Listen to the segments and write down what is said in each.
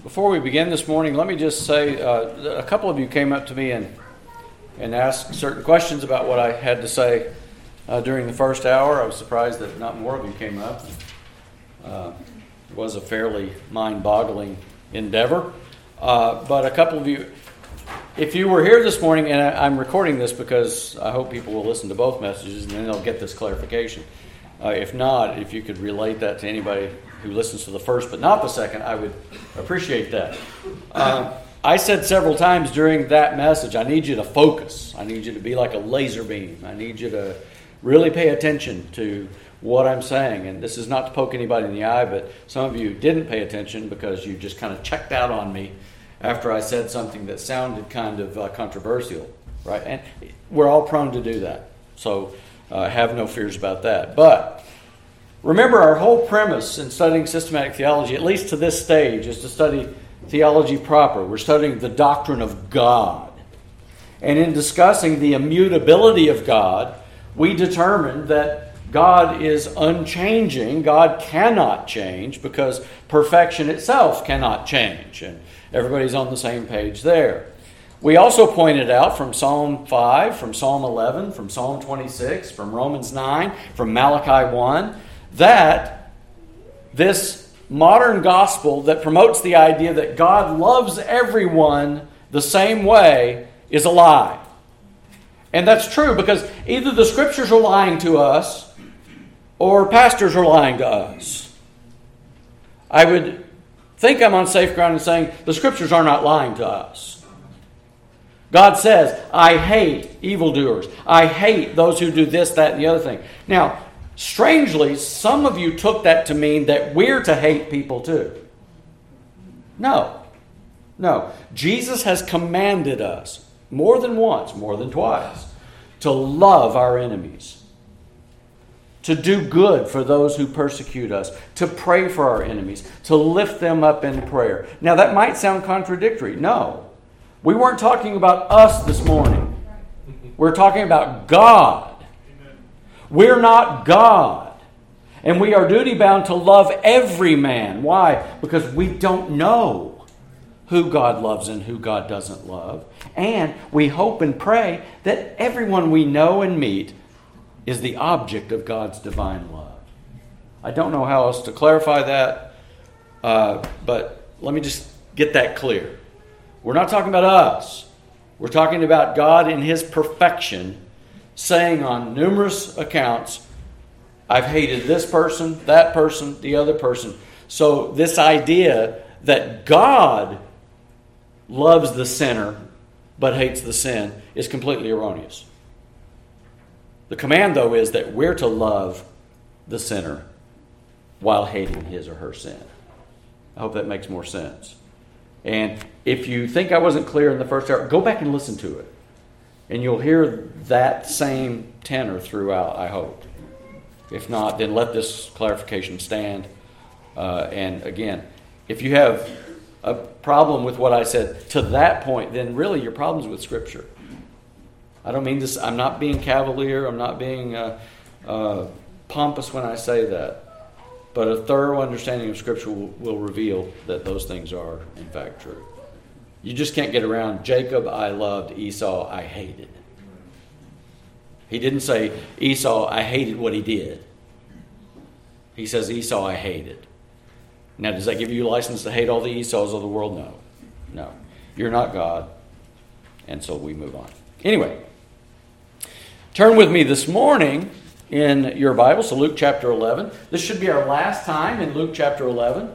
Before we begin this morning, let me just say a couple of you came up to me and asked certain questions about what I had to say during the first hour. I was surprised that not more of you came up. It was a fairly mind-boggling endeavor. But a couple of you, if you were here this morning, and I'm recording this because I hope people will listen to both messages and then they'll get this clarification. If not, if you could relate that to anybody who listens to the first but not the second, I would appreciate that. I said several times during that message, I need you to focus. I need you to be like a laser beam. I need you to really pay attention to what I'm saying. And this is not to poke anybody in the eye, but some of you didn't pay attention because you just kind of checked out on me after I said something that sounded kind of controversial, right? And we're all prone to do that. So have no fears about that. But remember, our whole premise in studying systematic theology, at least to this stage, is to study theology proper. We're studying the doctrine of God. And in discussing the immutability of God, we determined that God is unchanging. God cannot change because perfection itself cannot change. And everybody's on the same page there. We also pointed out from Psalm 5, from Psalm 11, from Psalm 26, from Romans 9, from Malachi 1, that this modern gospel that promotes the idea that God loves everyone the same way is a lie. And that's true because either the Scriptures are lying to us or pastors are lying to us. I would think I'm on safe ground in saying the Scriptures are not lying to us. God says, I hate evildoers. I hate those who do this, that, and the other thing. Now, strangely, some of you took that to mean that we're to hate people too. No. Jesus has commanded us more than once, more than twice, to love our enemies, to do good for those who persecute us, to pray for our enemies, to lift them up in prayer. Now, that might sound contradictory. No. We weren't talking about us this morning. We're talking about God. We're not God. And we are duty-bound to love every man. Why? Because we don't know who God loves and who God doesn't love. And we hope and pray that everyone we know and meet is the object of God's divine love. I don't know how else to clarify that, but let me just get that clear. We're not talking about us. We're talking about God in His perfection, saying on numerous accounts, I've hated this person, that person, the other person. So this idea that God loves the sinner but hates the sin is completely erroneous. The command, though, is that we're to love the sinner while hating his or her sin. I hope that makes more sense. And if you think I wasn't clear in the first hour, go back and listen to it. And you'll hear that same tenor throughout, I hope. If not, then let this clarification stand. And again, if you have a problem with what I said to that point, then really your problem's with Scripture. I don't mean this, I'm not being cavalier, I'm not being pompous when I say that. But a thorough understanding of Scripture will reveal that those things are, in fact, true. You just can't get around Jacob I loved, Esau I hated. He didn't say, Esau, I hated what he did. He says, Esau I hated. Now, does that give you a license to hate all the Esau's of the world? No. You're not God. And so we move on. Anyway, turn with me this morning in your Bible, so Luke chapter 11. This should be our last time in Luke chapter 11.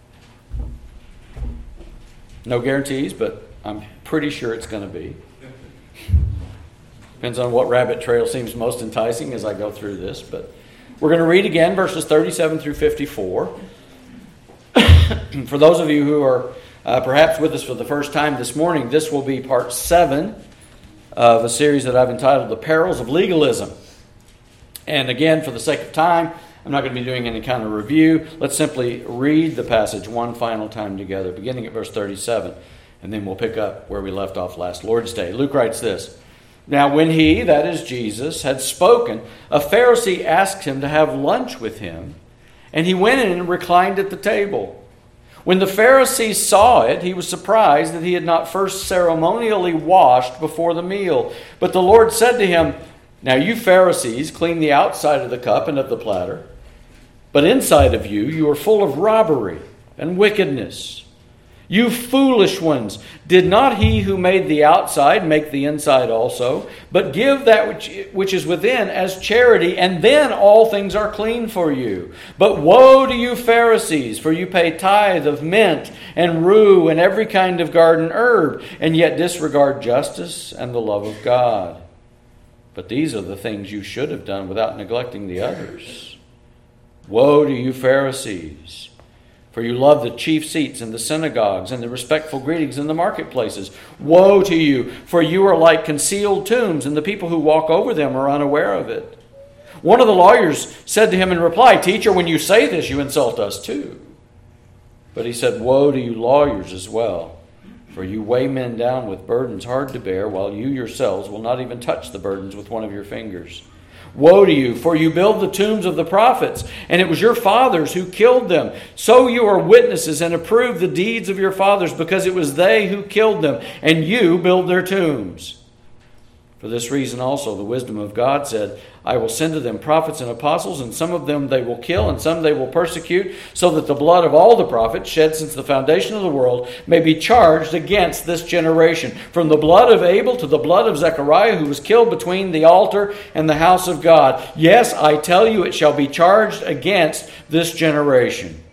No guarantees, but I'm pretty sure it's going to be. Depends on what rabbit trail seems most enticing as I go through this. But we're going to read again verses 37 through 54. For those of you who are perhaps with us for the first time this morning, this will be part 7 of a series that I've entitled The Perils of Legalism. And again, for the sake of time, I'm not going to be doing any kind of review. Let's simply read the passage one final time together, beginning at verse 37, and then we'll pick up where we left off last Lord's Day. Luke writes this, Now when he, that is Jesus, had spoken, a Pharisee asked him to have lunch with him, and he went in and reclined at the table. When the Pharisee saw it, he was surprised that he had not first ceremonially washed before the meal. But the Lord said to him, "Now you Pharisees clean the outside of the cup and of the platter, but inside of you are full of robbery and wickedness. You foolish ones, did not he who made the outside make the inside also? But give that which is within as charity, and then all things are clean for you. But woe to you Pharisees, for you pay tithe of mint and rue and every kind of garden herb, and yet disregard justice and the love of God. But these are the things you should have done without neglecting the others. Woe to you Pharisees! For you love the chief seats in the synagogues and the respectful greetings in the marketplaces. Woe to you, for you are like concealed tombs, and the people who walk over them are unaware of it." One of the lawyers said to him in reply, "Teacher, when you say this, you insult us too." But he said, "Woe to you lawyers as well, for you weigh men down with burdens hard to bear, while you yourselves will not even touch the burdens with one of your fingers. Woe to you, for you build the tombs of the prophets, and it was your fathers who killed them. So you are witnesses and approve the deeds of your fathers, because it was they who killed them, and you build their tombs. For this reason also the wisdom of God said, I will send to them prophets and apostles, and some of them they will kill, and some they will persecute, so that the blood of all the prophets shed since the foundation of the world may be charged against this generation. From the blood of Abel to the blood of Zechariah, who was killed between the altar and the house of God. Yes, I tell you, it shall be charged against this generation.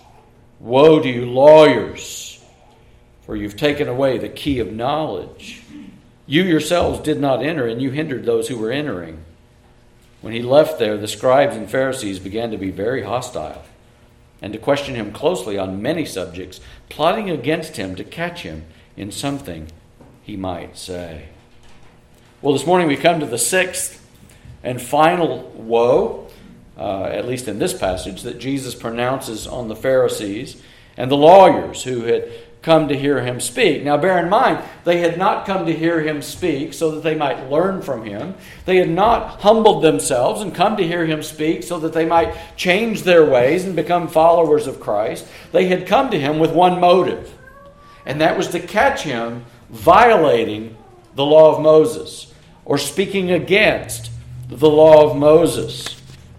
Woe to you, lawyers, for you've taken away the key of knowledge. You yourselves did not enter, and you hindered those who were entering." When he left there, the scribes and Pharisees began to be very hostile and to question him closely on many subjects, plotting against him to catch him in something he might say. Well, this morning we come to the sixth and final woe, at least in this passage, that Jesus pronounces on the Pharisees and the lawyers who had come to hear him speak. Now bear in mind, they had not come to hear him speak so that they might learn from him. They had not humbled themselves and come to hear him speak so that they might change their ways and become followers of Christ. They had come to him with one motive, and that was to catch him violating the law of Moses or speaking against the law of Moses.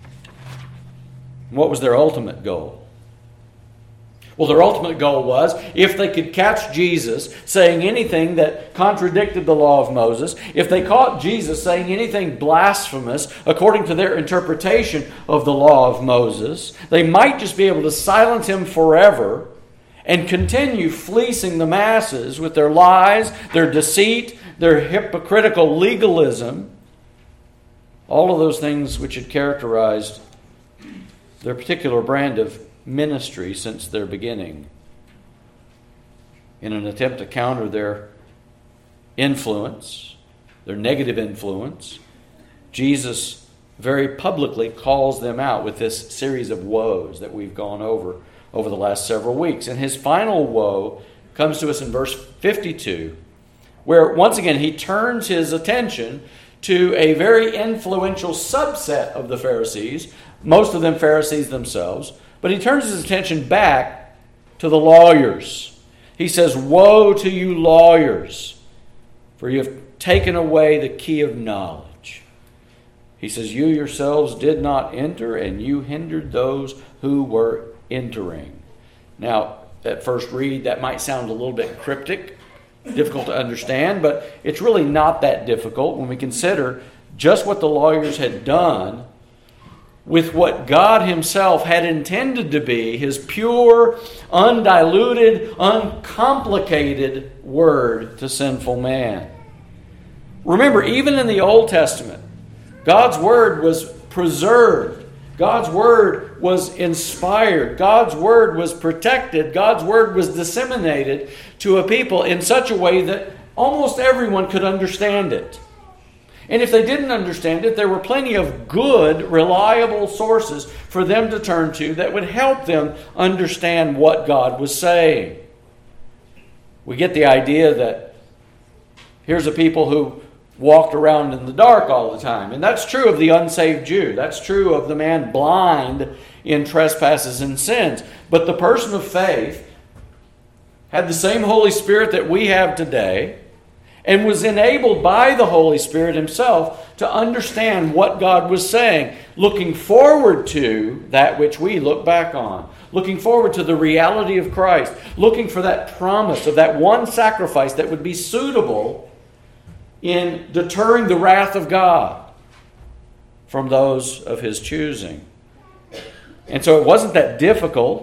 What was their ultimate goal? Well, their ultimate goal was, if they could catch Jesus saying anything that contradicted the law of Moses, if they caught Jesus saying anything blasphemous according to their interpretation of the law of Moses, they might just be able to silence him forever and continue fleecing the masses with their lies, their deceit, their hypocritical legalism, all of those things which had characterized their particular brand of ministry since their beginning. In an attempt to counter their influence, their negative influence, Jesus very publicly calls them out with this series of woes that we've gone over the last several weeks. And his final woe comes to us in verse 52, where once again he turns his attention to a very influential subset of the Pharisees, most of them Pharisees themselves. But he turns his attention back to the lawyers. He says, "Woe to you lawyers, for you have taken away the key of knowledge." He says, "You yourselves did not enter, and you hindered those who were entering." Now, at first read, that might sound a little bit cryptic, difficult to understand, but it's really not that difficult when we consider just what the lawyers had done with what God himself had intended to be his pure, undiluted, uncomplicated word to sinful man. Remember, even in the Old Testament, God's word was preserved. God's word was inspired. God's word was protected. God's word was disseminated to a people in such a way that almost everyone could understand it. And if they didn't understand it, there were plenty of good, reliable sources for them to turn to that would help them understand what God was saying. We get the idea that here's a people who walked around in the dark all the time. And that's true of the unsaved Jew. That's true of the man blind in trespasses and sins. But the person of faith, had the same Holy Spirit that we have today, and was enabled by the Holy Spirit himself to understand what God was saying, looking forward to that which we look back on, looking forward to the reality of Christ, looking for that promise of that one sacrifice that would be suitable in deterring the wrath of God from those of his choosing. And so it wasn't that difficult.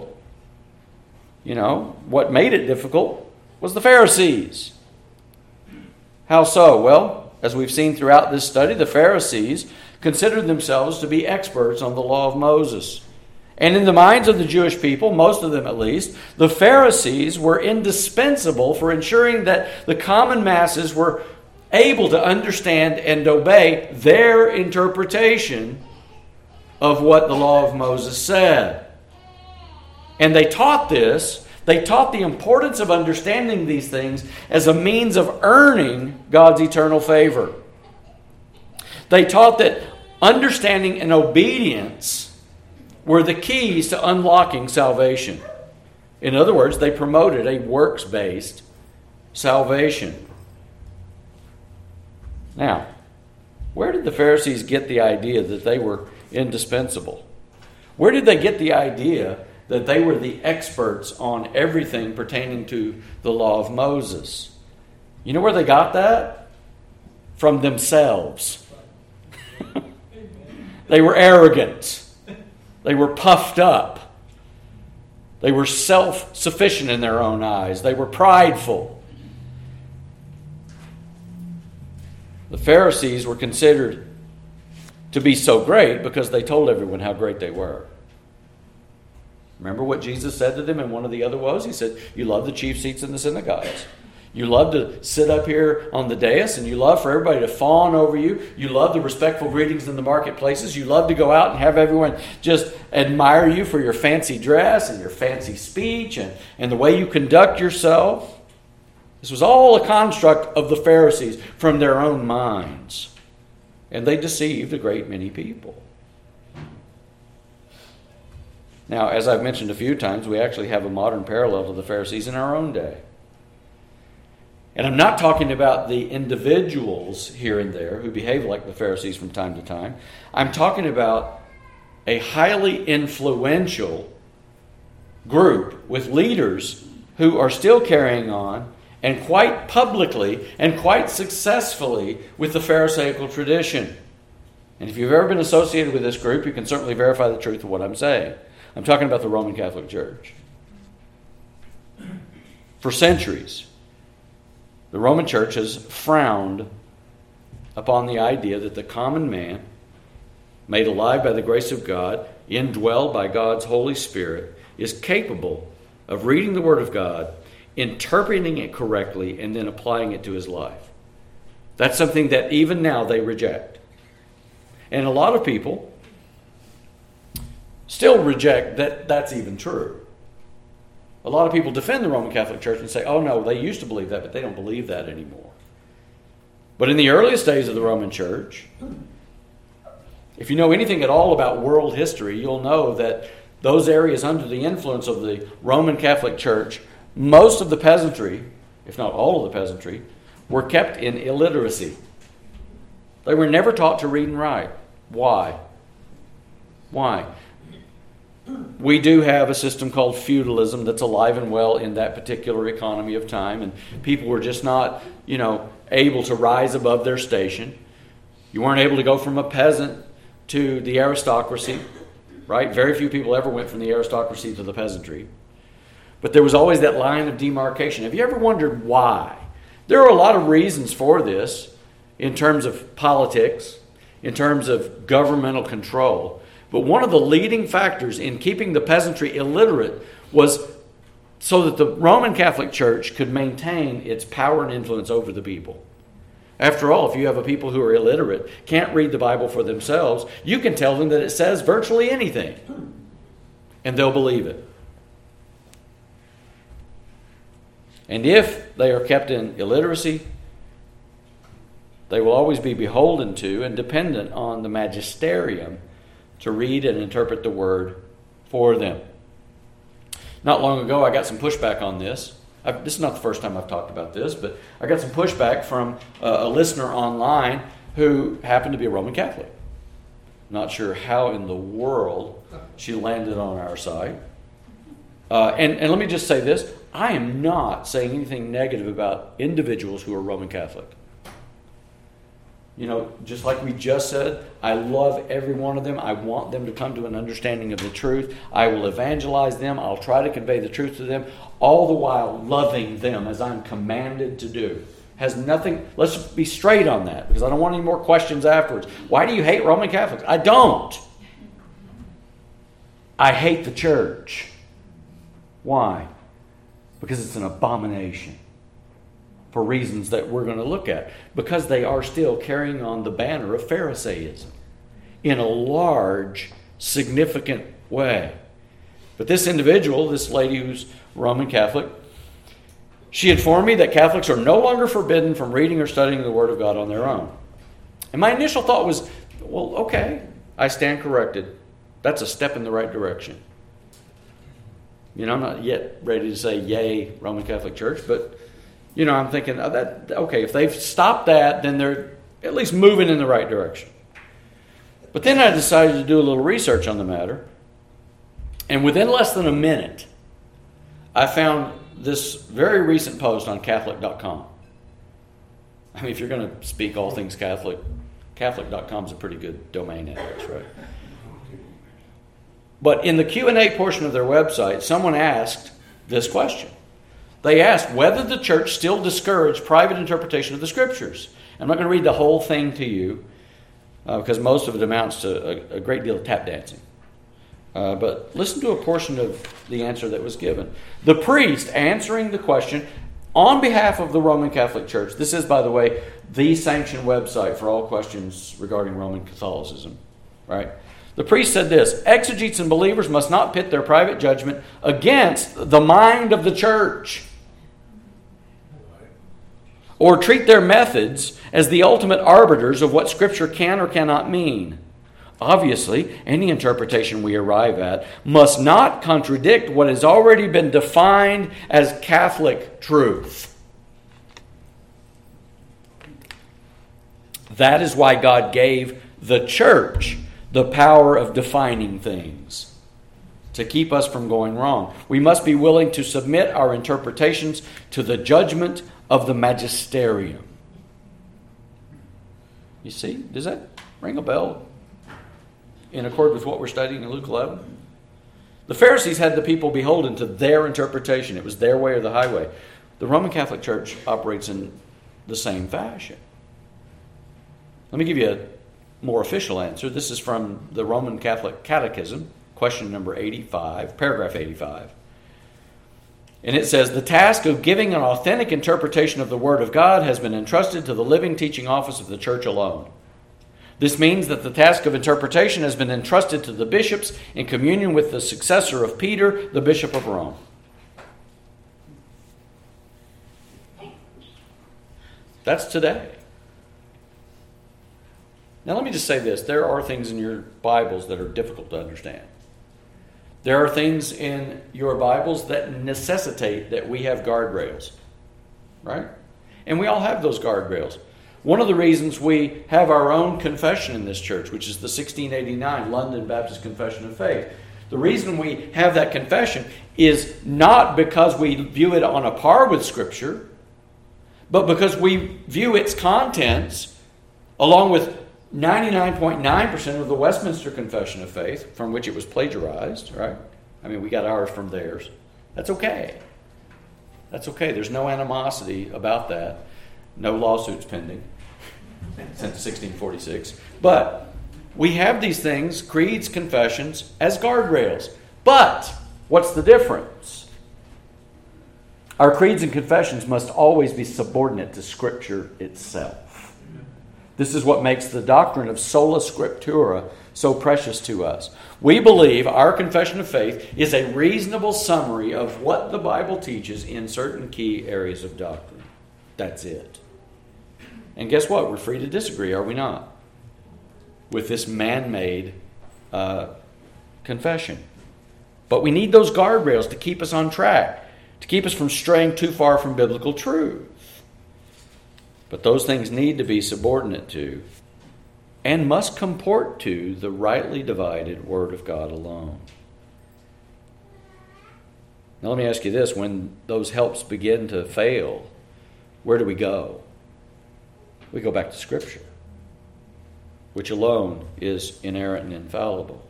What made it difficult was the Pharisees. How so? Well, as we've seen throughout this study, the Pharisees considered themselves to be experts on the law of Moses. And in the minds of the Jewish people, most of them at least, the Pharisees were indispensable for ensuring that the common masses were able to understand and obey their interpretation of what the law of Moses said. And they taught this. They taught the importance of understanding these things as a means of earning God's eternal favor. They taught that understanding and obedience were the keys to unlocking salvation. In other words, they promoted a works-based salvation. Now, where did the Pharisees get the idea that they were indispensable? Where did they get the idea that they were the experts on everything pertaining to the law of Moses? You know where they got that? From themselves. They were arrogant. They were puffed up. They were self-sufficient in their own eyes. They were prideful. The Pharisees were considered to be so great because they told everyone how great they were. Remember what Jesus said to them in one of the other woes? He said, you love the chief seats in the synagogues. You love to sit up here on the dais, and you love for everybody to fawn over you. You love the respectful greetings in the marketplaces. You love to go out and have everyone just admire you for your fancy dress and your fancy speech and the way you conduct yourself. This was all a construct of the Pharisees from their own minds. And they deceived a great many people. Now, as I've mentioned a few times, we actually have a modern parallel to the Pharisees in our own day. And I'm not talking about the individuals here and there who behave like the Pharisees from time to time. I'm talking about a highly influential group with leaders who are still carrying on and quite publicly and quite successfully with the Pharisaical tradition. And if you've ever been associated with this group, you can certainly verify the truth of what I'm saying. I'm talking about the Roman Catholic Church. For centuries, the Roman Church has frowned upon the idea that the common man, made alive by the grace of God, indwelled by God's Holy Spirit, is capable of reading the Word of God, interpreting it correctly, and then applying it to his life. That's something that even now they reject. And a lot of people still reject that that's even true. A lot of people defend the Roman Catholic Church and say, oh no, they used to believe that, but they don't believe that anymore. But in the earliest days of the Roman Church, if you know anything at all about world history, you'll know that those areas under the influence of the Roman Catholic Church, most of the peasantry, if not all of the peasantry, were kept in illiteracy. They were never taught to read and write. Why? Why? We do have a system called feudalism that's alive and well in that particular economy of time, and people were just not, able to rise above their station. You weren't able to go from a peasant to the aristocracy, right? Very few people ever went from the aristocracy to the peasantry. But there was always that line of demarcation. Have you ever wondered why? There are a lot of reasons for this in terms of politics, in terms of governmental control. But one of the leading factors in keeping the peasantry illiterate was so that the Roman Catholic Church could maintain its power and influence over the people. After all, if you have a people who are illiterate, can't read the Bible for themselves, you can tell them that it says virtually anything, and they'll believe it. And if they are kept in illiteracy, they will always be beholden to and dependent on the magisterium to read and interpret the Word for them. Not long ago, I got some pushback on this. this is not the first time I've talked about this, but I got some pushback from a listener online who happened to be a Roman Catholic. Not sure how in the world she landed on our side. And let me just say this. I am not saying anything negative about individuals who are Roman Catholic. You know, just like we just said, I love every one of them. I want them to come to an understanding of the truth. I will evangelize them. I'll try to convey the truth to them, all the while loving them as I'm commanded to do. Has nothing, let's be straight on that, because I don't want any more questions afterwards. Why do you hate Roman Catholics? I don't. I hate the church. Why? Because it's an abomination. For reasons that we're going to look at. Because they are still carrying on the banner of Pharisaism in a large, significant way. But this individual, this lady who's Roman Catholic, she informed me that Catholics are no longer forbidden from reading or studying the Word of God on their own. And my initial thought was, well, okay, I stand corrected. That's a step in the right direction. You know, I'm not yet ready to say, yay, Roman Catholic Church, but you know, I'm thinking, okay, if they've stopped that, then they're at least moving in the right direction. But then I decided to do a little research on the matter. And within less than a minute, I found this very recent post on Catholic.com. I mean, if you're going to speak all things Catholic, Catholic.com is a pretty good domain address, right? But in the Q&A portion of their website, someone asked this question. They asked whether the church still discouraged private interpretation of the Scriptures. I'm not going to read the whole thing to you because most of it amounts to a great deal of tap dancing. But listen to a portion of the answer that was given. The priest answering the question on behalf of the Roman Catholic Church. This is, by the way, the sanctioned website for all questions regarding Roman Catholicism. Right? The priest said this: exegetes and believers must not pit their private judgment against the mind of the church, or treat their methods as the ultimate arbiters of what Scripture can or cannot mean. Obviously, any interpretation we arrive at must not contradict what has already been defined as Catholic truth. That is why God gave the church the power of defining things, to keep us from going wrong. We must be willing to submit our interpretations to the judgment of the magisterium. You see, does that ring a bell in accord with what we're studying in Luke 11? The Pharisees had the people beholden to their interpretation. It was their way or the highway. The Roman Catholic Church operates in the same fashion. Let me give you a more official answer. This is from the Roman Catholic Catechism, question number 85, paragraph 85. And it says, the task of giving an authentic interpretation of the Word of God has been entrusted to the living teaching office of the Church alone. This means that the task of interpretation has been entrusted to the bishops in communion with the successor of Peter, the Bishop of Rome. That's today. Now let me just say this. There are things in your Bibles that are difficult to understand. There are things in your Bibles that necessitate that we have guardrails. Right? And we all have those guardrails. One of the reasons we have our own confession in this church, which is the 1689 London Baptist Confession of Faith, the reason we have that confession is not because we view it on a par with Scripture, but because we view its contents along with 99.9% of the Westminster Confession of Faith, from which it was plagiarized, right? I mean, we got ours from theirs. That's okay. That's okay. There's no animosity about that. No lawsuits pending since 1646. But we have these things, creeds, confessions, as guardrails. But what's the difference? Our creeds and confessions must always be subordinate to Scripture itself. This is what makes the doctrine of sola scriptura so precious to us. We believe our confession of faith is a reasonable summary of what the Bible teaches in certain key areas of doctrine. That's it. And guess what? We're free to disagree, are we not? With this man-made confession. But we need those guardrails to keep us on track. to keep us from straying too far from biblical truth. But those things need to be subordinate to and must comport to the rightly divided Word of God alone. Now let me ask you this, when those helps begin to fail, where do we go? We go back to Scripture, which alone is inerrant and infallible.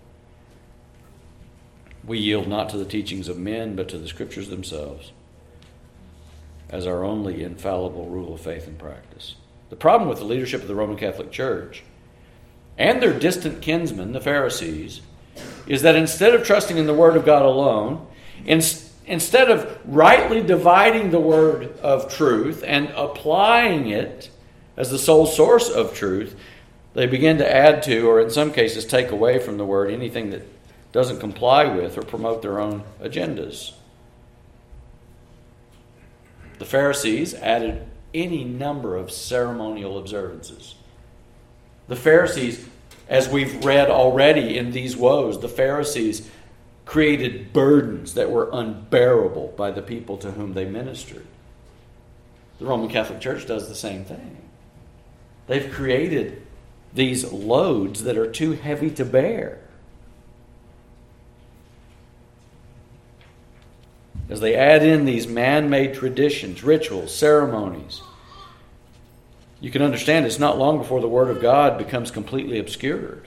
We yield not to the teachings of men, but to the Scriptures themselves as our only infallible rule of faith and practice. The problem with the leadership of the Roman Catholic Church and their distant kinsmen, the Pharisees, is that instead of trusting in the Word of God alone, instead of rightly dividing the Word of truth and applying it as the sole source of truth, they begin to add to, or in some cases take away from the Word, anything that doesn't comply with or promote their own agendas. The Pharisees added any number of ceremonial observances. The Pharisees, as we've read already in these woes, the Pharisees created burdens that were unbearable by the people to whom they ministered. The Roman Catholic Church does the same thing. They've created these loads that are too heavy to bear. As they add in these man-made traditions, rituals, ceremonies, you can understand it's not long before the Word of God becomes completely obscured.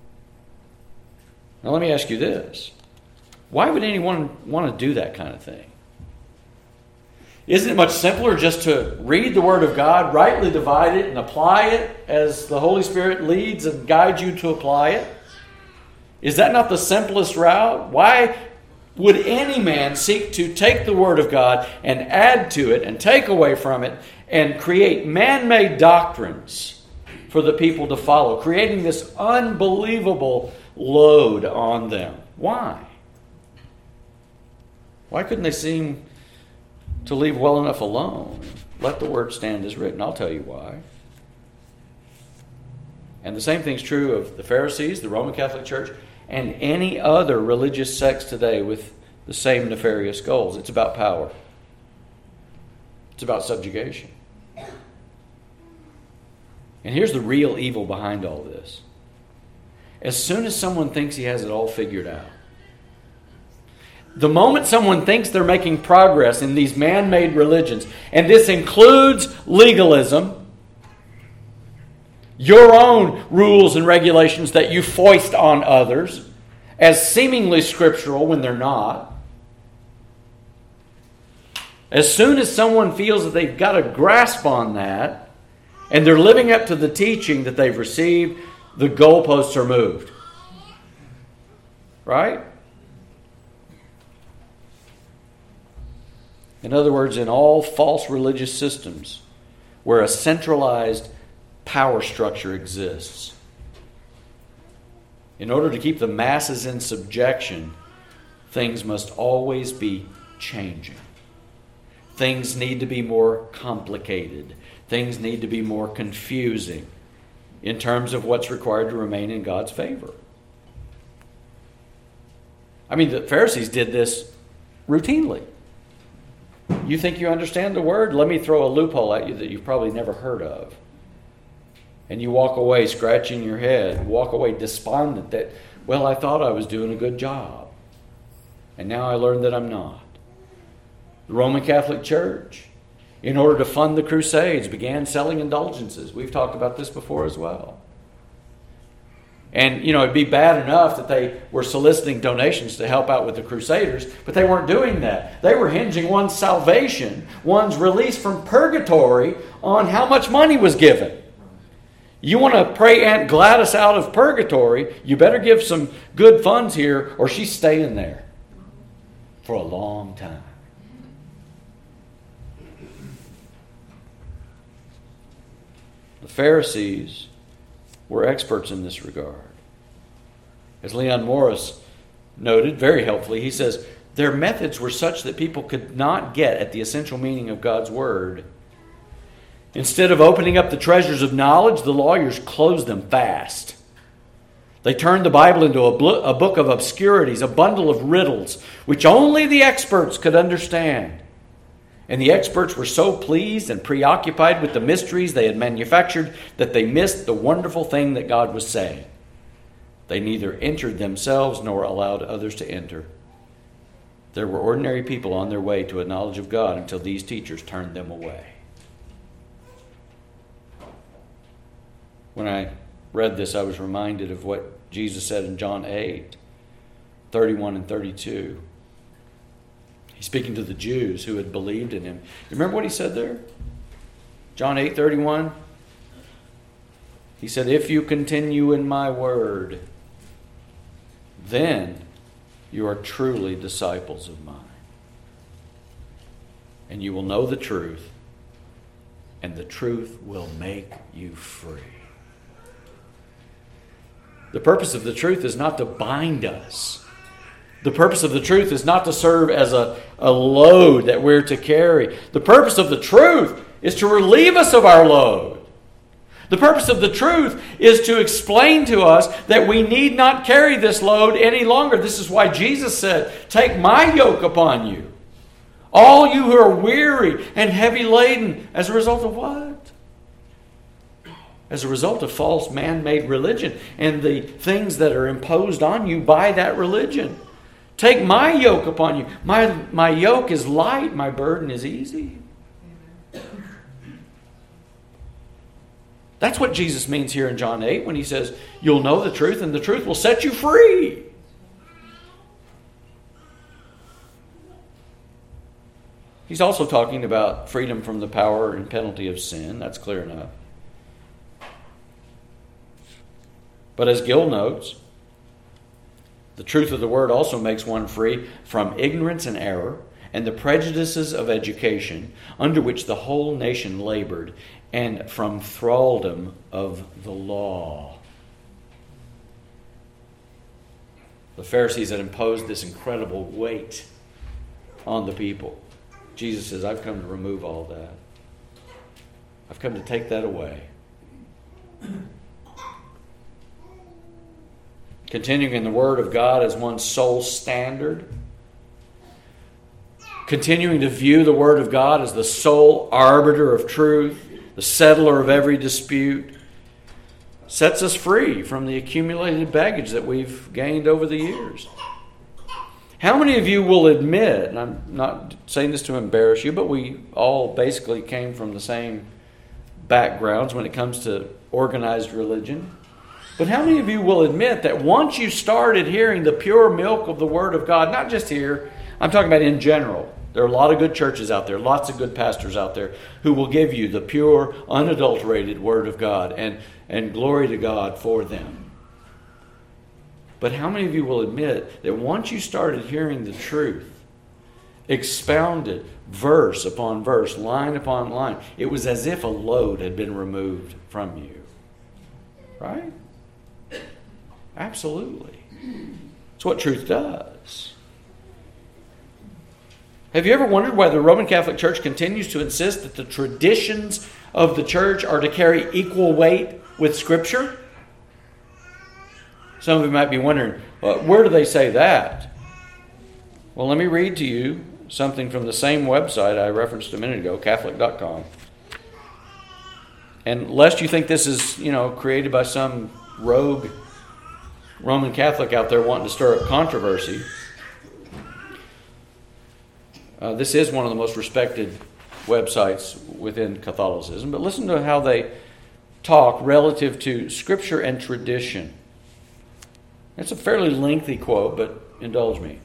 Now let me ask you this. Why would anyone want to do that kind of thing? Isn't it much simpler just to read the Word of God, rightly divide it, and apply it as the Holy Spirit leads and guides you to apply it? Is that not the simplest route? Why would any man seek to take the Word of God and add to it and take away from it and create man-made doctrines for the people to follow, creating this unbelievable load on them? Why? Why couldn't they seem to leave well enough alone? Let the Word stand as written. I'll tell you why. And the same thing's true of the Pharisees, the Roman Catholic Church, and any other religious sects today with the same nefarious goals. It's about power. It's about subjugation. And here's the real evil behind all this. As soon as someone thinks he has it all figured out, the moment someone thinks they're making progress in these man-made religions, and this includes legalism, your own rules and regulations that you foist on others as seemingly scriptural when they're not. As soon as someone feels that they've got a grasp on that and they're living up to the teaching that they've received, the goalposts are moved. Right? In other words, in all false religious systems where a centralized power structure exists, in order to keep the masses in subjection, things must always be changing. Things need to be more complicated. Things need to be more confusing in terms of what's required to remain in God's favor. I mean, the Pharisees did this routinely. You think you understand the Word? Let me throw a loophole at you that you've probably never heard of. And you walk away scratching your head, walk away despondent that, well, I thought I was doing a good job. And now I learned that I'm not. The Roman Catholic Church, in order to fund the Crusades, began selling indulgences. We've talked about this before as well. And, it'd be bad enough that they were soliciting donations to help out with the Crusaders, but they weren't doing that. They were hinging one's salvation, one's release from purgatory, on how much money was given. You want to pray Aunt Gladys out of purgatory, you better give some good funds here, or she's staying there for a long time. The Pharisees were experts in this regard. As Leon Morris noted very helpfully, he says, their methods were such that people could not get at the essential meaning of God's Word. Instead of opening up the treasures of knowledge, the lawyers closed them fast. They turned the Bible into a book of obscurities, a bundle of riddles, which only the experts could understand. And the experts were so pleased and preoccupied with the mysteries they had manufactured that they missed the wonderful thing that God was saying. They neither entered themselves nor allowed others to enter. There were ordinary people on their way to a knowledge of God until these teachers turned them away. When I read this, I was reminded of what Jesus said in John 8:31 and 32. He's speaking to the Jews who had believed in him. You remember what he said there? John 8:31. He said, "If you continue in my word, then you are truly disciples of mine. And you will know the truth, and the truth will make you free." The purpose of the truth is not to bind us. The purpose of the truth is not to serve as a load that we're to carry. The purpose of the truth is to relieve us of our load. The purpose of the truth is to explain to us that we need not carry this load any longer. This is why Jesus said, "Take my yoke upon you, all you who are weary and heavy laden." As a result of what? As a result of false man-made religion and the things that are imposed on you by that religion. Take my yoke upon you. My yoke is light, my burden is easy. That's what Jesus means here in John 8 when he says, you'll know the truth and the truth will set you free. He's also talking about freedom from the power and penalty of sin. That's clear enough. But as Gill notes, the truth of the word also makes one free from ignorance and error and the prejudices of education under which the whole nation labored, and from thraldom of the law. The Pharisees had imposed this incredible weight on the people. Jesus says, I've come to remove all that. I've come to take that away. Continuing in the Word of God as one's sole standard. Continuing to view the Word of God as the sole arbiter of truth, the settler of every dispute, sets us free from the accumulated baggage that we've gained over the years. How many of you will admit, and I'm not saying this to embarrass you, but we all basically came from the same backgrounds when it comes to organized religion. But how many of you will admit that once you started hearing the pure milk of the Word of God, not just here, I'm talking about in general. There are a lot of good churches out there, lots of good pastors out there who will give you the pure, unadulterated Word of God, and glory to God for them. But how many of you will admit that once you started hearing the truth, expounded verse upon verse, line upon line, it was as if a load had been removed from you? Right? Absolutely. It's what truth does. Have you ever wondered why the Roman Catholic Church continues to insist that the traditions of the church are to carry equal weight with Scripture? Some of you might be wondering, where do they say that? Well, let me read to you something from the same website I referenced a minute ago, Catholic.com. And lest you think this is, created by some rogue Roman Catholic out there wanting to stir up controversy, this is one of the most respected websites within Catholicism. But listen to how they talk relative to Scripture and tradition. It's a fairly lengthy quote, but indulge me.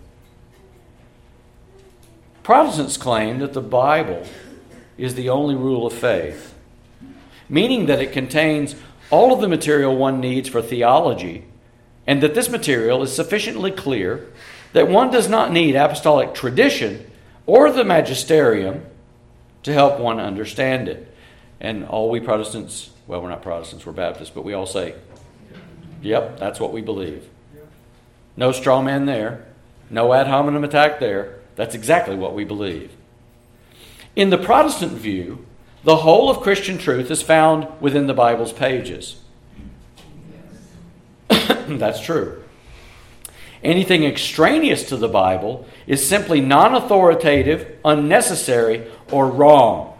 Protestants claim that the Bible is the only rule of faith, meaning that it contains all of the material one needs for theology, and that this material is sufficiently clear that one does not need apostolic tradition or the magisterium to help one understand it. And all we Protestants, well, we're not Protestants, we're Baptists, but we all say, yep, that's what we believe. No straw man there. No ad hominem attack there. That's exactly what we believe. In the Protestant view, the whole of Christian truth is found within the Bible's pages. That's true. Anything extraneous to the Bible is simply non-authoritative, unnecessary, or wrong.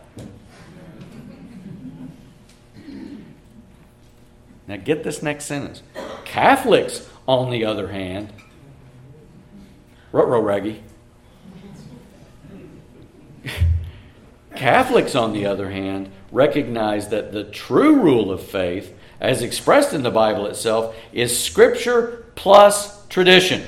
Now get this next sentence. Catholics, on the other hand, ruh-roh, Reggie. Catholics, on the other hand, recognize that the true rule of faith, as expressed in the Bible itself, is Scripture plus tradition,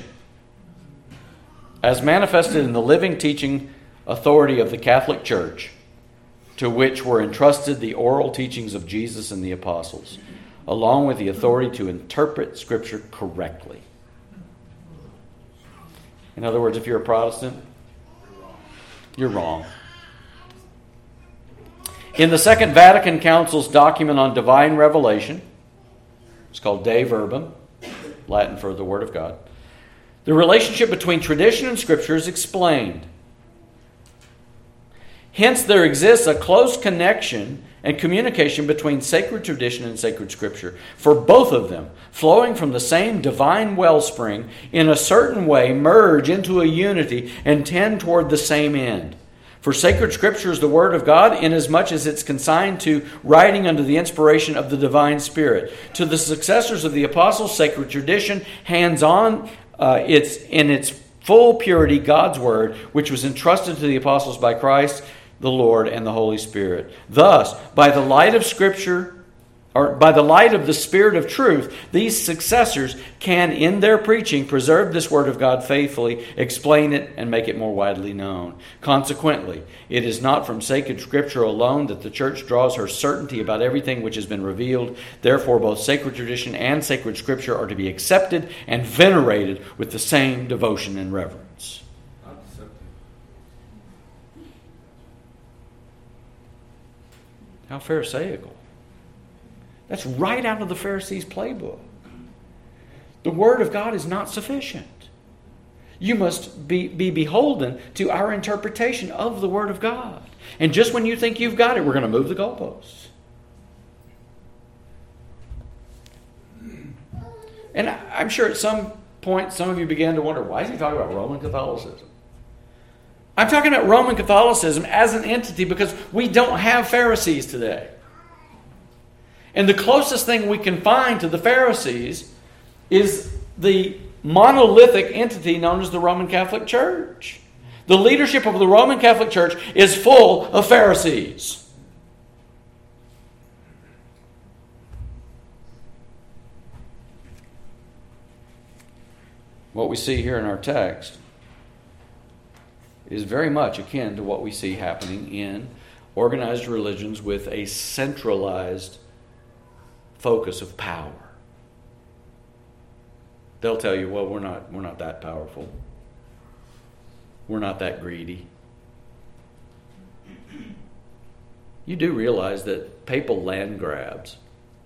as manifested in the living teaching authority of the Catholic Church, to which were entrusted the oral teachings of Jesus and the apostles, along with the authority to interpret Scripture correctly. In other words, if you're a Protestant, you're wrong. In the Second Vatican Council's document on divine revelation, it's called De Verbum, Latin for the Word of God, the relationship between tradition and Scripture is explained. Hence, there exists a close connection and communication between sacred tradition and sacred Scripture, for both of them, flowing from the same divine wellspring, in a certain way merge into a unity and tend toward the same end. For sacred Scripture is the Word of God, inasmuch as it's consigned to writing under the inspiration of the divine Spirit. To the successors of the apostles, sacred tradition hands on it's in its full purity God's Word, which was entrusted to the apostles by Christ, the Lord, and the Holy Spirit. Thus, by the light of Scripture, or by the light of the Spirit of truth, these successors can, in their preaching, preserve this Word of God faithfully, explain it, and make it more widely known. Consequently, it is not from sacred Scripture alone that the Church draws her certainty about everything which has been revealed. Therefore, both sacred tradition and sacred Scripture are to be accepted and venerated with the same devotion and reverence. How pharisaical. That's right out of the Pharisees' playbook. The Word of God is not sufficient. You must be beholden to our interpretation of the Word of God. And just when you think you've got it, we're going to move the goalposts. And I'm sure at some point some of you began to wonder, why is he talking about Roman Catholicism? I'm talking about Roman Catholicism as an entity because we don't have Pharisees today. And the closest thing we can find to the Pharisees is the monolithic entity known as the Roman Catholic Church. The leadership of the Roman Catholic Church is full of Pharisees. What we see here in our text is very much akin to what we see happening in organized religions with a centralized focus of power. They'll tell you, well, we're not that powerful. We're not that greedy. You do realize that papal land grabs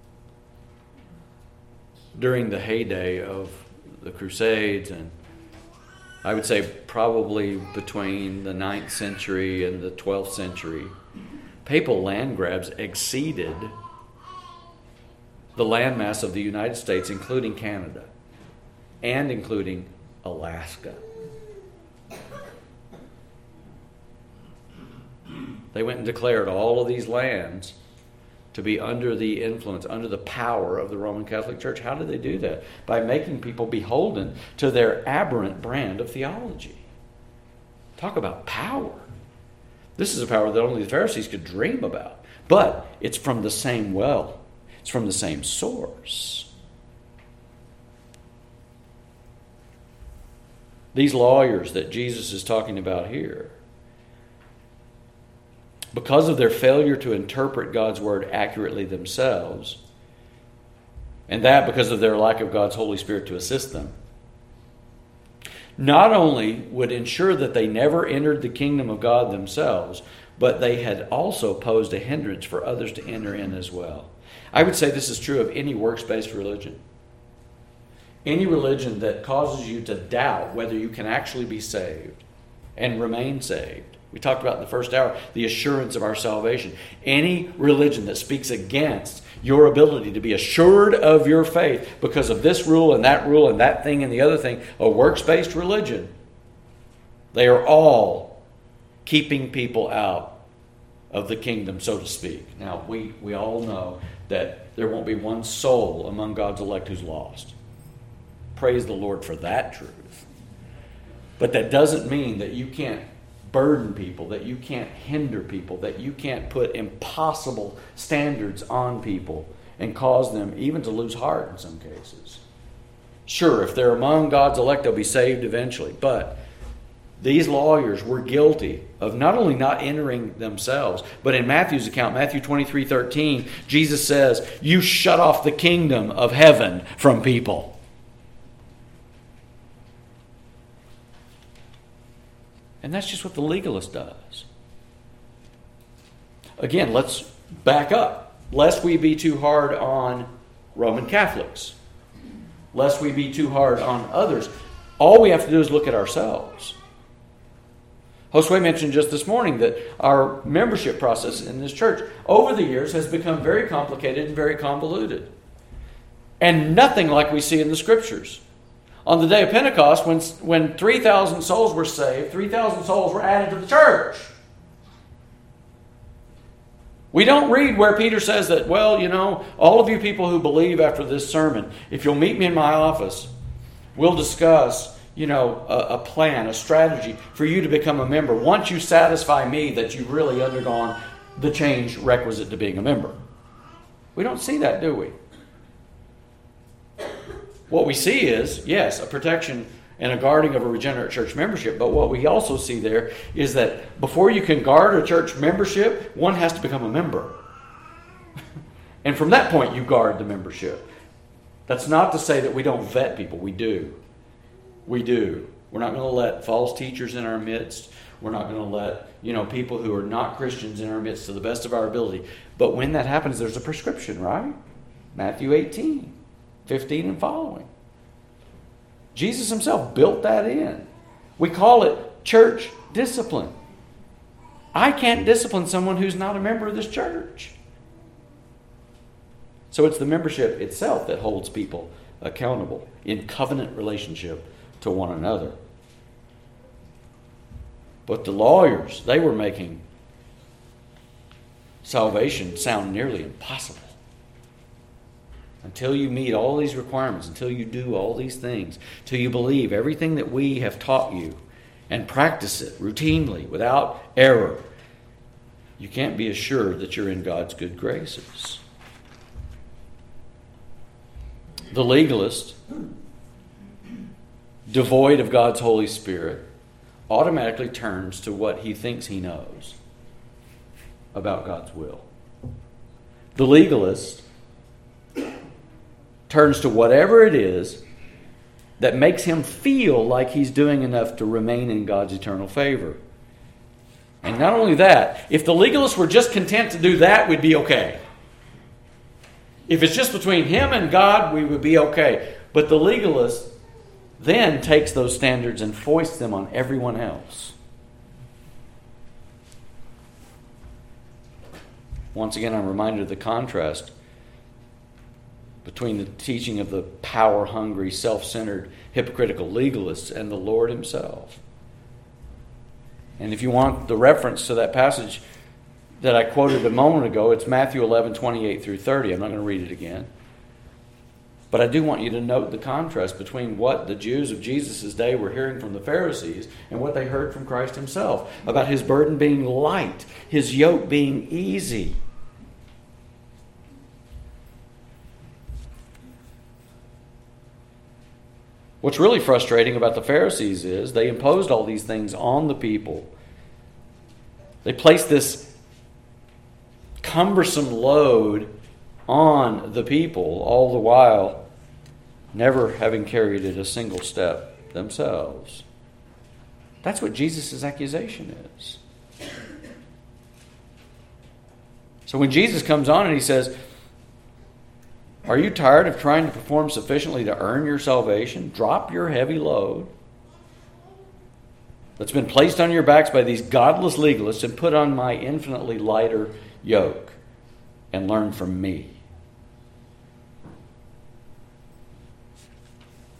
during the heyday of the Crusades, and I would say probably between the 9th century and the 12th century, papal land grabs exceeded the landmass of the United States, including Canada, and including Alaska. They went and declared all of these lands to be under the influence, under the power of the Roman Catholic Church. How did they do that? By making people beholden to their aberrant brand of theology. Talk about power. This is a power that only the Pharisees could dream about. But it's from the same well. It's from the same source. These lawyers that Jesus is talking about here, because of their failure to interpret God's Word accurately themselves, and that because of their lack of God's Holy Spirit to assist them, not only would ensure that they never entered the kingdom of God themselves, but they had also posed a hindrance for others to enter in as well. I would say this is true of any works-based religion. Any religion that causes you to doubt whether you can actually be saved and remain saved. We talked about in the first hour the assurance of our salvation. Any religion that speaks against your ability to be assured of your faith because of this rule and that thing and the other thing, a works-based religion, they are all keeping people out of the kingdom, so to speak. Now, we all know that there won't be one soul among God's elect who's lost. Praise the Lord for that truth. But that doesn't mean that you can't burden people, that you can't hinder people, that you can't put impossible standards on people and cause them even to lose heart in some cases. Sure, if they're among God's elect, they'll be saved eventually. But these lawyers were guilty of not only not entering themselves, but in Matthew's account, Matthew 23:13, Jesus says, you shut off the kingdom of heaven from people. And that's just what the legalist does. Again, let's back up. Lest we be too hard on Roman Catholics. Lest we be too hard on others. All we have to do is look at ourselves. Josue mentioned just this morning that our membership process in this church over the years has become very complicated and very convoluted. And nothing like we see in the Scriptures. On the day of Pentecost, when 3,000 souls were saved, 3,000 souls were added to the church. We don't read where Peter says that, well, all of you people who believe after this sermon, if you'll meet me in my office, we'll discuss, a plan, a strategy for you to become a member once you satisfy me that you've really undergone the change requisite to being a member. We don't see that, do we? What we see is, yes, a protection and a guarding of a regenerate church membership. But what we also see there is that before you can guard a church membership, one has to become a member. And from that point, you guard the membership. That's not to say that we don't vet people. We do. We do. We're not going to let false teachers in our midst. We're not going to let, people who are not Christians in our midst to the best of our ability. But when that happens, there's a prescription, right? Matthew 18. 15 and following. Jesus himself built that in. We call it church discipline. I can't discipline someone who's not a member of this church. So it's the membership itself that holds people accountable in covenant relationship to one another. But the lawyers, they were making salvation sound nearly impossible. Until you meet all these requirements, until you do all these things, till you believe everything that we have taught you and practice it routinely without error, you can't be assured that you're in God's good graces. The legalist, devoid of God's Holy Spirit, automatically turns to what he thinks he knows about God's will. The legalist turns to whatever it is that makes him feel like he's doing enough to remain in God's eternal favor. And not only that, if the legalists were just content to do that, we'd be okay. If it's just between him and God, we would be okay. But the legalist then takes those standards and foists them on everyone else. Once again, I'm reminded of the contrast between the teaching of the power-hungry, self-centered, hypocritical legalists and the Lord himself. And if you want the reference to that passage that I quoted a moment ago, it's Matthew 11, 28 through 30. I'm not going to read it again. But I do want you to note the contrast between what the Jews of Jesus' day were hearing from the Pharisees and what they heard from Christ himself about his burden being light, his yoke being easy. What's really frustrating about the Pharisees is they imposed all these things on the people. They placed this cumbersome load on the people, all the while never having carried it a single step themselves. That's what Jesus' accusation is. So when Jesus comes on and he says, are you tired of trying to perform sufficiently to earn your salvation? Drop your heavy load that's been placed on your backs by these godless legalists and put on my infinitely lighter yoke and learn from me.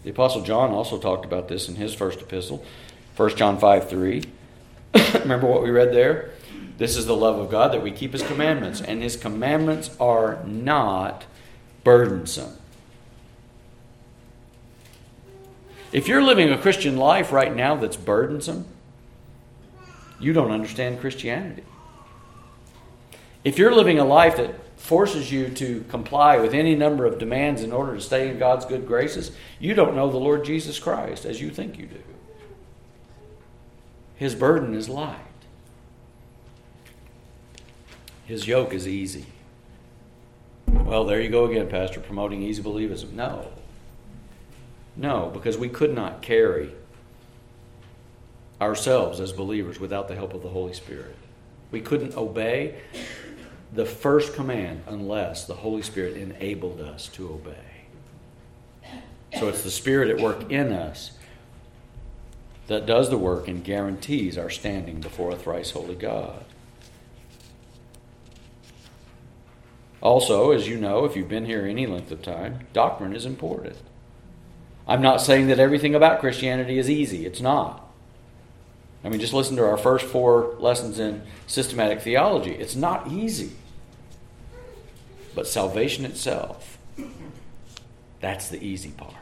The Apostle John also talked about this in his first epistle, 1 John 5:3. Remember what we read there? This is the love of God, that we keep His commandments, and His commandments are not burdensome. If you're living a Christian life right now that's burdensome, you don't understand Christianity. If you're living a life that forces you to comply with any number of demands in order to stay in God's good graces, you don't know the Lord Jesus Christ as you think you do. His burden is light. His yoke is easy. Well, there you go again, Pastor, promoting easy believism. No, because we could not carry ourselves as believers without the help of the Holy Spirit. We couldn't obey the first command unless the Holy Spirit enabled us to obey. So it's the Spirit at work in us that does the work and guarantees our standing before a thrice holy God. Also, as you know, if you've been here any length of time, doctrine is important. I'm not saying that everything about Christianity is easy. It's not. I mean, just listen to our first 4 lessons in systematic theology. It's not easy. But salvation itself, that's the easy part.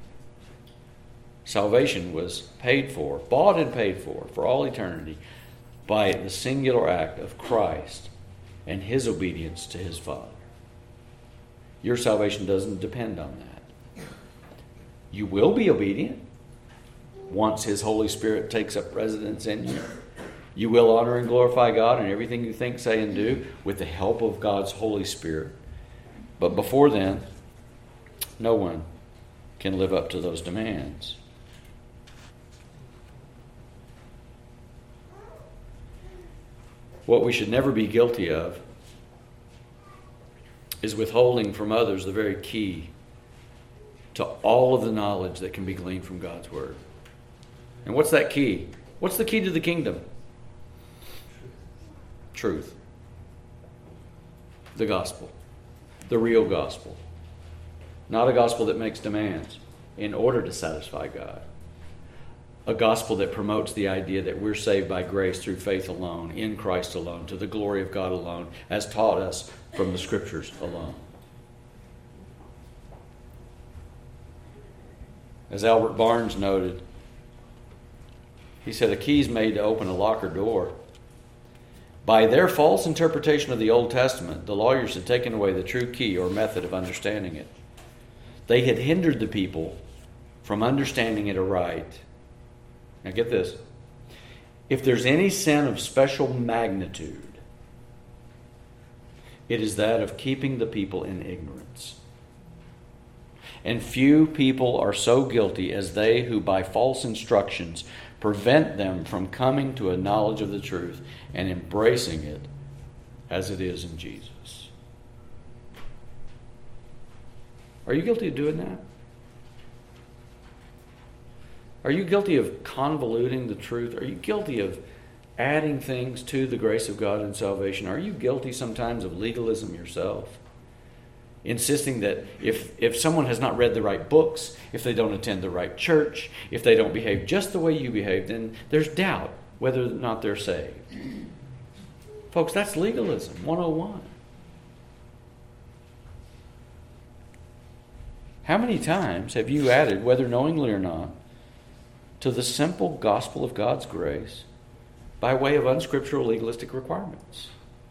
Salvation was paid for, bought and paid for all eternity, by the singular act of Christ and His obedience to His Father. Your salvation doesn't depend on that. You will be obedient once His Holy Spirit takes up residence in you. You will honor and glorify God in everything you think, say, and do with the help of God's Holy Spirit. But before then, no one can live up to those demands. What we should never be guilty of is withholding from others the very key to all of the knowledge that can be gleaned from God's Word. And what's that key? What's the key to the kingdom? Truth. The gospel. The real gospel. Not a gospel that makes demands in order to satisfy God. A gospel that promotes the idea that we're saved by grace through faith alone, in Christ alone, to the glory of God alone, as taught us from the Scriptures alone. As Albert Barnes noted, he said, a key is made to open a locker door. By their false interpretation of the Old Testament, the lawyers had taken away the true key or method of understanding it. They had hindered the people from understanding it aright. Now get this. If there's any sin of special magnitude, it is that of keeping the people in ignorance. And few people are so guilty as they who by false instructions prevent them from coming to a knowledge of the truth and embracing it as it is in Jesus. Are you guilty of doing that? Are you guilty of convoluting the truth? Are you guilty of adding things to the grace of God and salvation? Are you guilty sometimes of legalism yourself? Insisting that if someone has not read the right books, if they don't attend the right church, if they don't behave just the way you behave, then there's doubt whether or not they're saved. Folks, that's legalism 101. How many times have you added, whether knowingly or not, to the simple gospel of God's grace by way of unscriptural legalistic requirements?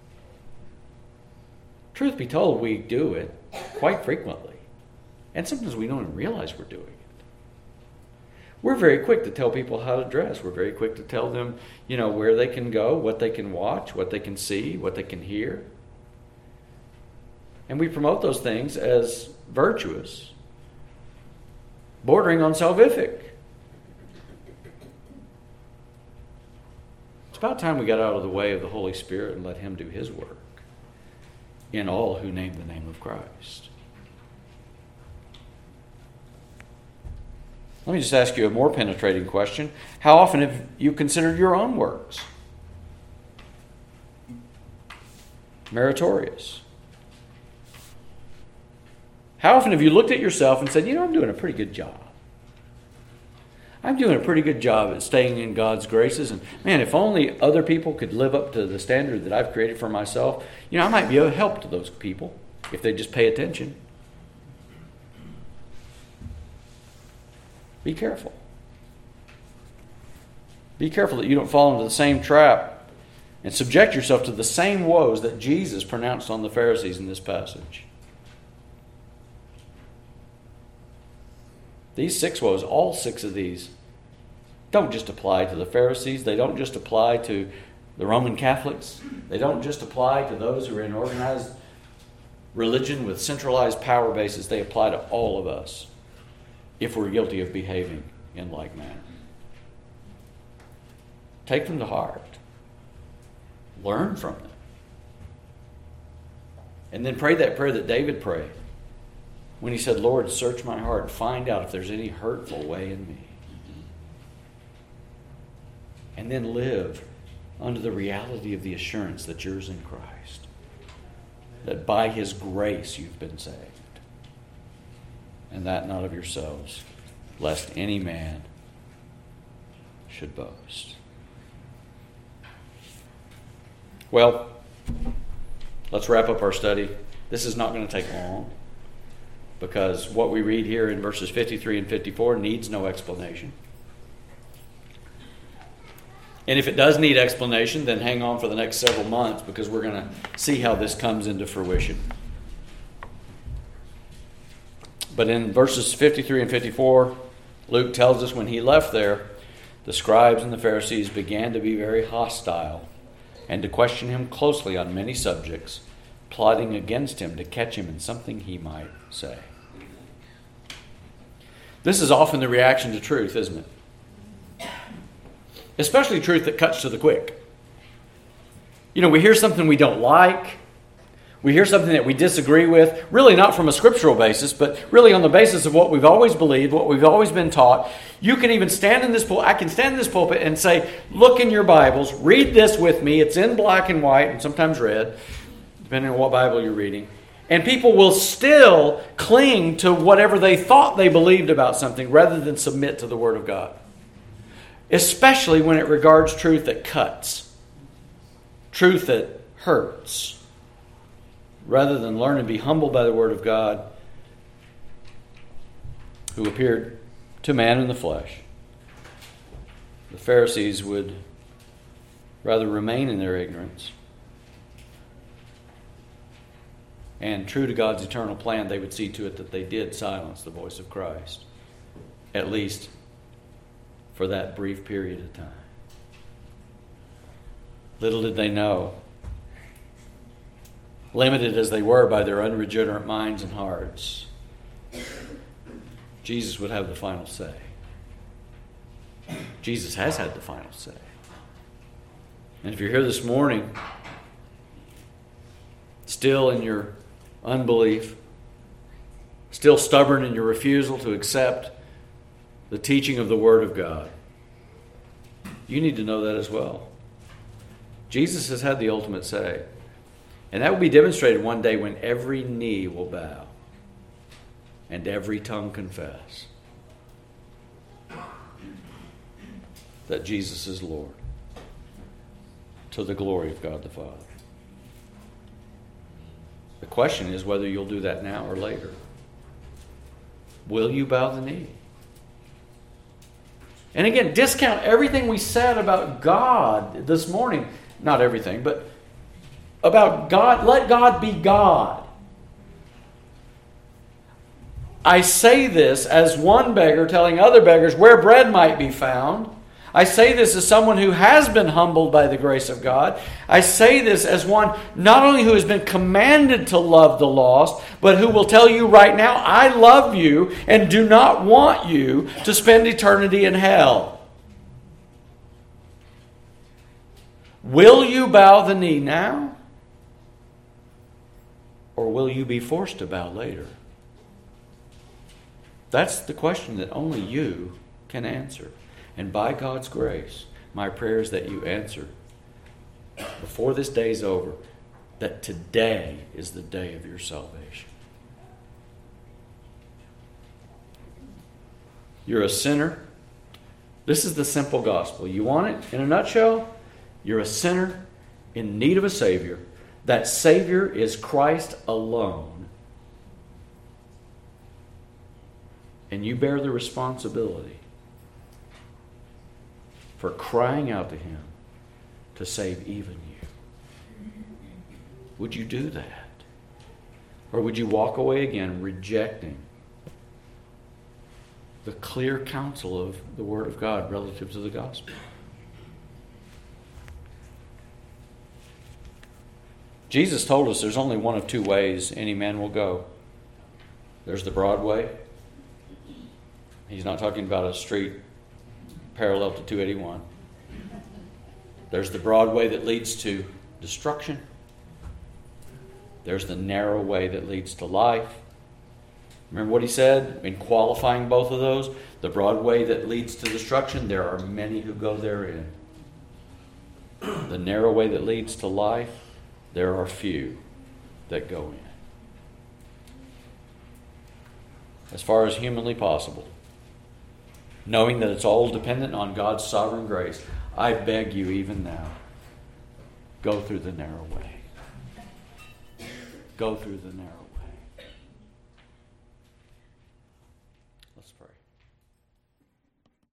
Truth be told, we do it quite frequently. And sometimes we don't even realize we're doing it. We're very quick to tell people how to dress. We're very quick to tell them, where they can go, what they can watch, what they can see, what they can hear. And we promote those things as virtuous, bordering on salvific. It's about time we got out of the way of the Holy Spirit and let Him do His work in all who name the name of Christ. Let me just ask you a more penetrating question. How often have you considered your own works meritorious? How often have you looked at yourself and said, I'm doing a pretty good job? I'm doing a pretty good job at staying in God's graces. And man, if only other people could live up to the standard that I've created for myself, I might be of help to those people if they just pay attention. Be careful. Be careful that you don't fall into the same trap and subject yourself to the same woes that Jesus pronounced on the Pharisees in this passage. These 6 woes, all 6 of these, don't just apply to the Pharisees. They don't just apply to the Roman Catholics. They don't just apply to those who are in organized religion with centralized power bases. They apply to all of us if we're guilty of behaving in like manner. Take them to heart. Learn from them. And then pray that prayer that David prayed when he said, Lord, search my heart and find out if there's any hurtful way in me. And then live under the reality of the assurance that you're in Christ. That by His grace you've been saved. And that not of yourselves, lest any man should boast. Well, let's wrap up our study. This is not going to take long because what we read here in verses 53 and 54 needs no explanation. And if it does need explanation, then hang on for the next several months because we're going to see how this comes into fruition. But in verses 53 and 54, Luke tells us when he left there, the scribes and the Pharisees began to be very hostile and to question him closely on many subjects, plotting against him to catch him in something he might say. This is often the reaction to truth, isn't it? Especially truth that cuts to the quick. We hear something we don't like. We hear something that we disagree with, really not from a scriptural basis, but really on the basis of what we've always believed, what we've always been taught. You can even stand in this pulpit. I can stand in this pulpit and say, look in your Bibles, read this with me. It's in black and white and sometimes red, depending on what Bible you're reading. And people will still cling to whatever they thought they believed about something rather than submit to the Word of God. Especially when it regards truth that cuts, truth that hurts. Rather than learn and be humbled by the Word of God, who appeared to man in the flesh, the Pharisees would rather remain in their ignorance. And true to God's eternal plan, they would see to it that they did silence the voice of Christ, at least for that brief period of time. Little did they know, limited as they were by their unregenerate minds and hearts, Jesus would have the final say. Jesus has had the final say. And if you're here this morning, still in your unbelief, still stubborn in your refusal to accept the teaching of the Word of God, you need to know that as well. Jesus has had the ultimate say. And that will be demonstrated one day when every knee will bow and every tongue confess that Jesus is Lord, to the glory of God the Father. The question is whether you'll do that now or later. Will you bow the knee? And again, discount everything we said about God this morning. Not everything, but about God. Let God be God. I say this as one beggar telling other beggars where bread might be found. I say this as someone who has been humbled by the grace of God. I say this as one not only who has been commanded to love the lost, but who will tell you right now, I love you and do not want you to spend eternity in hell. Will you bow the knee now? Or will you be forced to bow later? That's the question that only you can answer. And by God's grace, my prayer is that you answer before this day's over, that today is the day of your salvation. You're a sinner This is the simple gospel. You want it in a nutshell? You're a sinner in need of a Savior. That Savior is Christ alone. And you bear the responsibility for crying out to Him to save even you. Would you do that? Or would you walk away again rejecting the clear counsel of the Word of God relative to the gospel? Jesus told us there's only one of two ways any man will go. There's the broad way. He's not talking about a street parallel to 281. There's the broad way that leads to destruction. There's the narrow way that leads to life. Remember what he said in qualifying both of those? The broad way that leads to destruction, there are many who go therein. The narrow way that leads to life, there are few that go in. As far as humanly possible, knowing that it's all dependent on God's sovereign grace, I beg you even now, go through the narrow way. Go through the narrow way.